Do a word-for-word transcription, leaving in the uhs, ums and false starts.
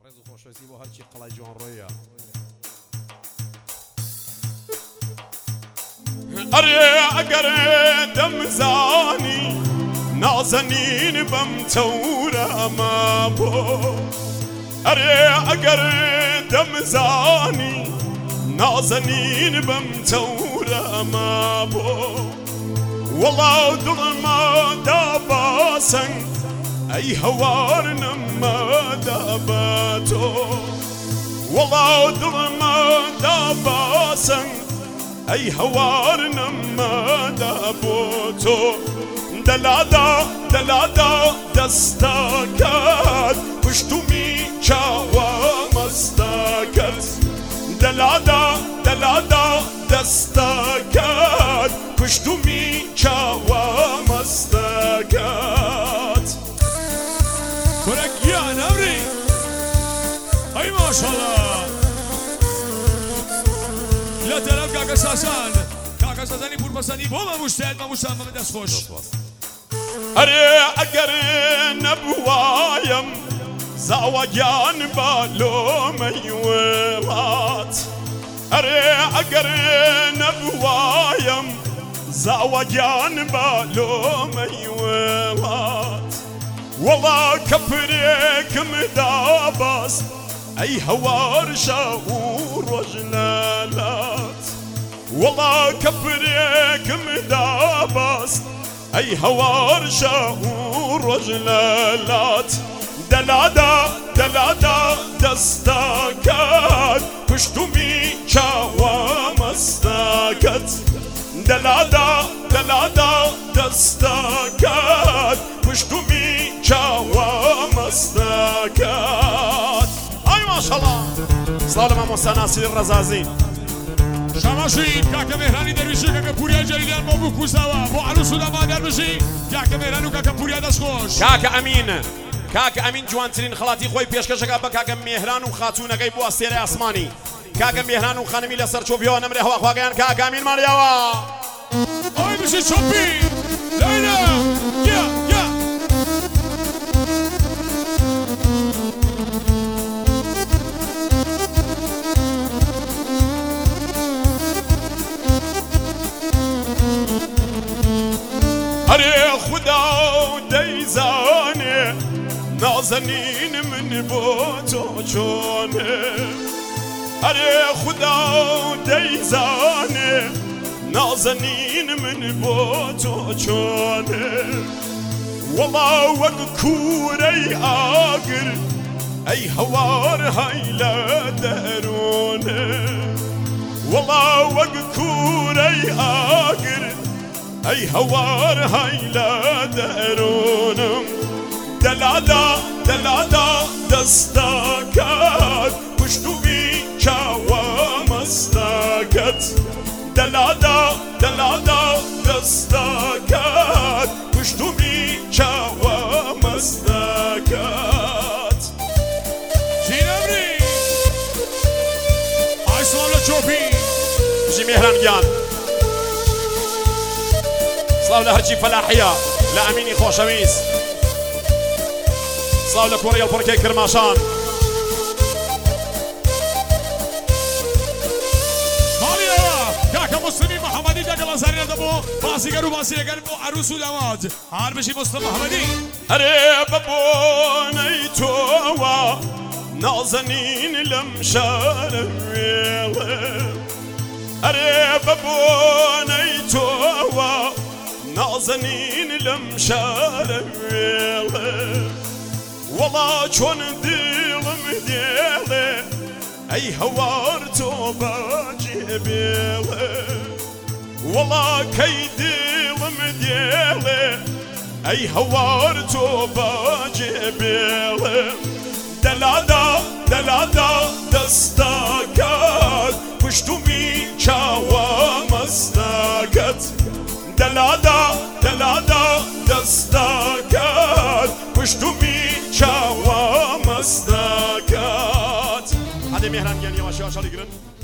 ڕێز و خۆشەویستی بۆ هەرچی قەڵای جوان ڕۆیە ئەرێ ئەگەر دەمزانی نازەنین بەم تەورە ئەمە بۆ ئەرێ ئەگەر دەمزانی نازەنین بەم تەورە ئەمە بۆ وەڵاو دڵما داباسەنگ ئەی هەوار نەمەدا بە تۆ وەڵاو دڵما داباسەنگ ئەی هەوار نەمەدا بۆ تۆ دەلادا دەلادا دەستەکەت پشتومی چاوە مەستەکەت دەلادا دەلادا دەستەکەت پشتومی چاوە مەستەکەت کورەکیان ئەوری ئەی ماشەڵڵا لە تەرەف کاکە ساسان کاکە ساسانی پورپەسەندی بۆ مەموشتێت مەموشتان بەمە دەستخۆش ئەرێ ئەگەر نەبوایەم زاوەگیان بالۆمەی وڵات ئەرێ ئەگەر نەبوایەم زاوەگیان بالۆمەی وڵات وەڵا کە پرێکم دابەست ئەی هەوار شەو و ڕۆژ لەلات وەڵا کە پرێکم دابەست ئەی هەوار شەو و ڕۆژ لەلات دەلادا دەلادا دەستەکەت پشتومی چاوە مەستەکەت دەلادا دەلادا دەستەکەت پشتومی چاوە مەستەکەت ئای ماشەڵڵا سڵاو لە مامۆستا ناسیر ڕەزازی شاماشین کاکە مێهرانی دەرویشی کاکە پوریا جەلیلیان بۆ بوو کوسەوە بۆ عروس و دامادار بژی کاکە مێهران و کاکە پوریا دەستخۆش کاکە ئەمین کاکە ئەمین جوانترین خەڵاتی خۆی پێشکەشەکە بە کاکە مێهران و خاتوونەکەی بۆ ئەستێرەی ئاسمانی کاکە مێهران و خانمی لەسەر چۆپیەوە نەمرێ هەوا خواگەیان کاکە ئەمین ماریاوە ئەوی بژی چۆپی لەینە یا یا ئەرێ خودا دەیزانێ نازەنین من بۆ تۆ چۆنێ ئەرێ خودا دەیزانێ نازەنین من بۆ تۆ چۆنێ وەڵا وەک کوورەی ئاگر ئەی هەوار هەی لە دەرۆنێ وەڵا وەک کوورەی ئاگر ئەی هەوار هەی لە دەرۆنم دەلادا دەلادا دەستەکەت پشتومی چاوە مەستەکەت دەلادا دەلادا دەستەکەت پشتومی چاوە مەستەکەت چینەمری ئای سڵاو لە چۆپی بژی مێهران گیان سڵاو لە هەرچی فەلاحیە لە ئەمینی خۆشەویست سڵاو لە کۆڕی هەڵپڕکەی کرماشان ماڵیەوە کاکە مسلمی محەمەدی دەگەڵ ئەزاری نەدەبۆ باسیگەر و باسیەگەر بۆ عروس و داماد هەر بژی مسلم محەمەدی ئەرێ بە بۆنەی تۆوە نازەنین لەم شارە وێڵێ ئەرێ بە بۆنەی تۆوە نازەنین لەم شارە وێڵێ وەڵا چۆن دڵم دێڵێ ئەی هەوار تۆ بەجێبێڵێ وەڵا کەی دڵم دێڵێ ئەی هەوار تۆ بەجێبێڵێ دەلادا دەلادا دەستەکەت پشتومی چاوە مەستەکەت دەلادا دەلادا دەستەکەت پشتومی چاوە مەستەکەت هەدێ مێهران گیان یەواشی ئاشاڵی گرن